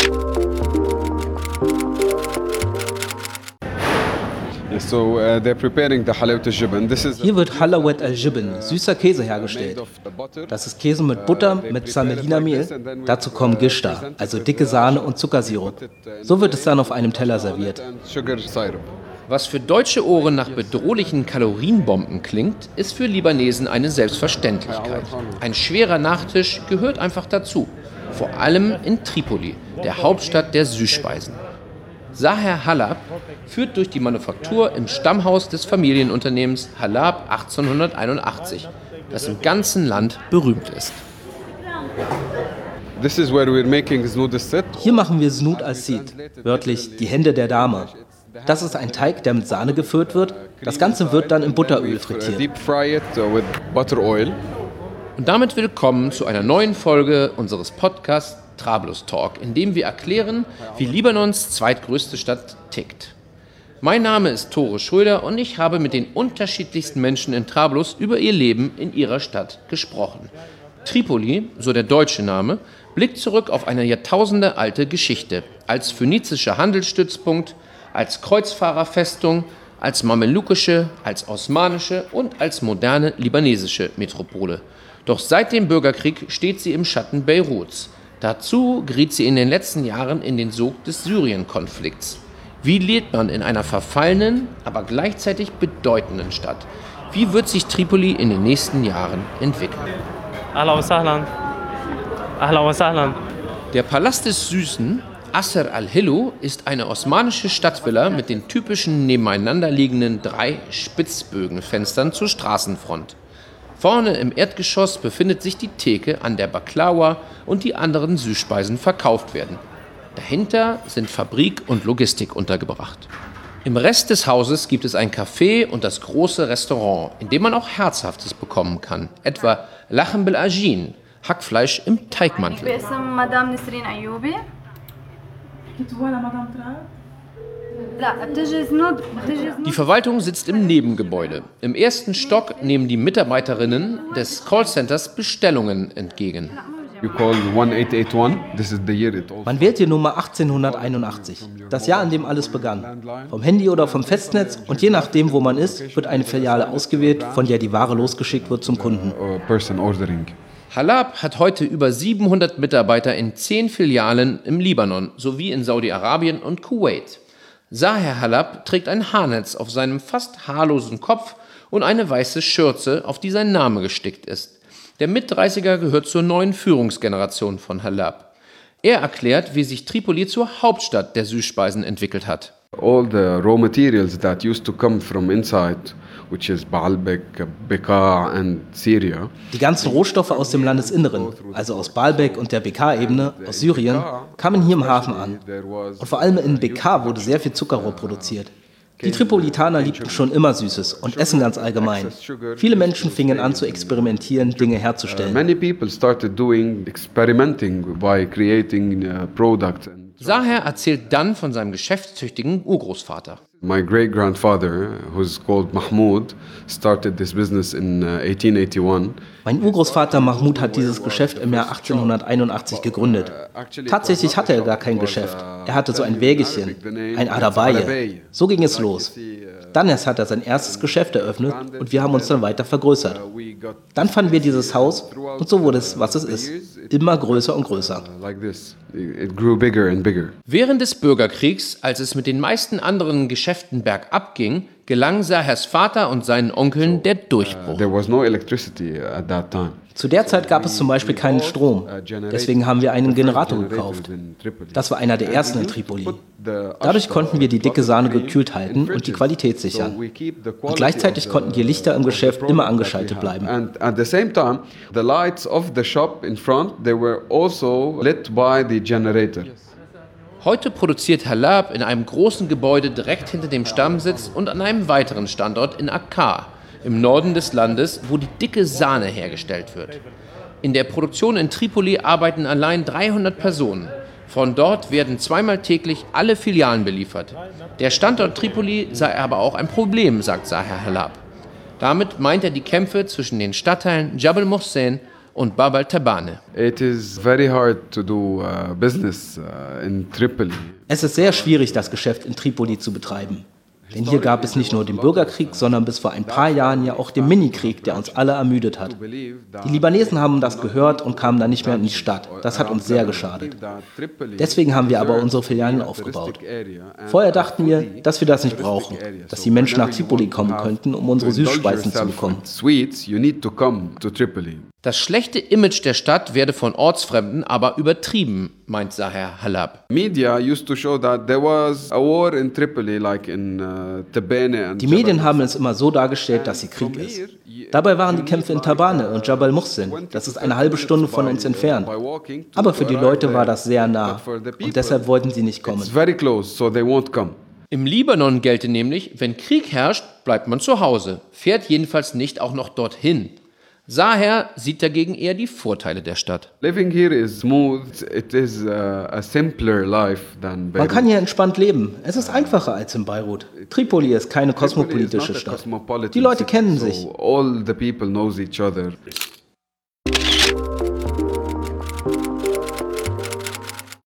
Hier wird Halawet al-Jibn, süßer Käse, hergestellt. Das ist Käse mit Butter, mit Semolina-Mehl. Dazu kommen Gishta, also dicke Sahne und Zuckersirup. So wird es dann auf einem Teller serviert. Was für deutsche Ohren nach bedrohlichen Kalorienbomben klingt, ist für Libanesen eine Selbstverständlichkeit. Ein schwerer Nachtisch gehört einfach dazu. Vor allem in Tripoli, der Hauptstadt der Süßspeisen. Zaher Halab führt durch die Manufaktur im Stammhaus des Familienunternehmens Halab 1881, das im ganzen Land berühmt ist. Hier machen wir Snood al-Sid, wörtlich die Hände der Dame. Das ist ein Teig, der mit Sahne gefüllt wird. Das Ganze wird dann im Butteröl frittiert. Und damit willkommen zu einer neuen Folge unseres Podcasts Trablus Talk, in dem wir erklären, wie Libanons zweitgrößte Stadt tickt. Mein Name ist Tore Schröder und ich habe mit den unterschiedlichsten Menschen in Trablus über ihr Leben in ihrer Stadt gesprochen. Tripoli, so der deutsche Name, blickt zurück auf eine jahrtausendealte Geschichte, als phönizischer Handelsstützpunkt, als Kreuzfahrerfestung, als mamelukische, als osmanische und als moderne libanesische Metropole. Doch seit dem Bürgerkrieg steht sie im Schatten Beiruts. Dazu geriet sie in den letzten Jahren in den Sog des Syrien-Konflikts. Wie lebt man in einer verfallenen, aber gleichzeitig bedeutenden Stadt? Wie wird sich Tripoli in den nächsten Jahren entwickeln? Ahlan wa sahlan. Ahlan wa sahlan. Der Palast des Süßen, Asr al-Hillu, ist eine osmanische Stadtvilla mit den typischen nebeneinander liegenden 3 Spitzbögenfenstern zur Straßenfront. Vorne im Erdgeschoss befindet sich die Theke, an der Baklawa und die anderen Süßspeisen verkauft werden. Dahinter sind Fabrik und Logistik untergebracht. Im Rest des Hauses gibt es ein Café und das große Restaurant, in dem man auch Herzhaftes bekommen kann, etwa Lachen bil Ajin, Hackfleisch im Teigmantel. Die Verwaltung sitzt im Nebengebäude. Im ersten Stock nehmen die Mitarbeiterinnen des Callcenters Bestellungen entgegen. Man wählt die Nummer 1881, das Jahr, an dem alles begann. Vom Handy oder vom Festnetz und je nachdem, wo man ist, wird eine Filiale ausgewählt, von der die Ware losgeschickt wird zum Kunden. Halab hat heute über 700 Mitarbeiter in 10 Filialen im Libanon sowie in Saudi-Arabien und Kuwait. Zaher Halab trägt ein Haarnetz auf seinem fast haarlosen Kopf und eine weiße Schürze, auf die sein Name gestickt ist. Der Mit-30er gehört zur neuen Führungsgeneration von Halab. Er erklärt, wie sich Tripoli zur Hauptstadt der Süßspeisen entwickelt hat. All the raw materials that used to come from inside, which is Baalbek, Bekaa and Syria. Die ganzen Rohstoffe aus dem Landesinneren, also aus Baalbek und der Bekaa-Ebene, aus Syrien, kamen hier im Hafen an. Und vor allem in Bekaa wurde sehr viel Zuckerrohr produziert. Die Tripolitaner liebten schon immer Süßes und Essen ganz allgemein. Viele Menschen fingen an zu experimentieren, Dinge herzustellen. Many people started doing experimenting by creating products. Zaher erzählt dann von seinem geschäftstüchtigen Urgroßvater. My great-grandfather, who's called Mahmoud, started this business in 1881. Mein Urgroßvater Mahmoud hat dieses Geschäft im Jahr 1881 gegründet. Tatsächlich hatte er gar kein Geschäft. Er hatte so ein Wägelchen, ein Adabaye. So ging es los. Dann erst hat er sein erstes Geschäft eröffnet und wir haben uns dann weiter vergrößert. Dann fanden wir dieses Haus und so wurde es, was es ist. Immer größer und größer. It grew bigger and bigger. Während des Bürgerkriegs, als es mit den meisten anderen Geschäften bergab ging, gelang Zahers Vater und seinen Onkeln der Durchbruch. There was no electricity at that time. Zu der Zeit gab es zum Beispiel keinen Strom. Deswegen haben wir einen Generator gekauft. Das war einer der ersten in Tripoli. Dadurch konnten wir die dicke Sahne gekühlt halten und die Qualität sichern. Und gleichzeitig konnten die Lichter im Geschäft immer angeschaltet bleiben. And at the same time, the lights of the shop in front, they were also lit by the generator. Heute produziert Halab in einem großen Gebäude direkt hinter dem Stammsitz und an einem weiteren Standort in Akkar, im Norden des Landes, wo die dicke Sahne hergestellt wird. In der Produktion in Tripoli arbeiten allein 300 Personen. Von dort werden zweimal täglich alle Filialen beliefert. Der Standort Tripoli sei aber auch ein Problem, sagt Zaher Halab. Damit meint er die Kämpfe zwischen den Stadtteilen Jabal Mohsen und Bab al-Tabane. It is very hard to do business in Tripoli. Es ist sehr schwierig, das Geschäft in Tripoli zu betreiben. Denn hier gab es nicht nur den Bürgerkrieg, sondern bis vor ein paar Jahren ja auch den Minikrieg, der uns alle ermüdet hat. Die Libanesen haben das gehört und kamen dann nicht mehr in die Stadt. Das hat uns sehr geschadet. Deswegen haben wir aber unsere Filialen aufgebaut. Vorher dachten wir, dass wir das nicht brauchen, dass die Menschen nach Tripoli kommen könnten, um unsere Süßspeisen zu bekommen. Das schlechte Image der Stadt werde von Ortsfremden aber übertrieben, meint Zaher Halab. Media used to show that there was a war in Tripoli, like in Tabane and Die Medien haben es immer so dargestellt, dass hier Krieg ist. Dabei waren die Kämpfe in Tabane und Jabal Muhsin. Das ist eine halbe Stunde von uns entfernt. Aber für die Leute war das sehr nah und deshalb wollten sie nicht kommen. It's very close, so they won't come. Im Libanon gelte nämlich, wenn Krieg herrscht, bleibt man zu Hause, fährt jedenfalls nicht auch noch dorthin. Zaher sieht dagegen eher die Vorteile der Stadt. Living here is smooth. It is a simpler life than Beirut. Man kann hier entspannt leben. Es ist einfacher als in Beirut. Tripoli ist keine kosmopolitische Stadt. Die Leute kennen sich. All the people knows each other.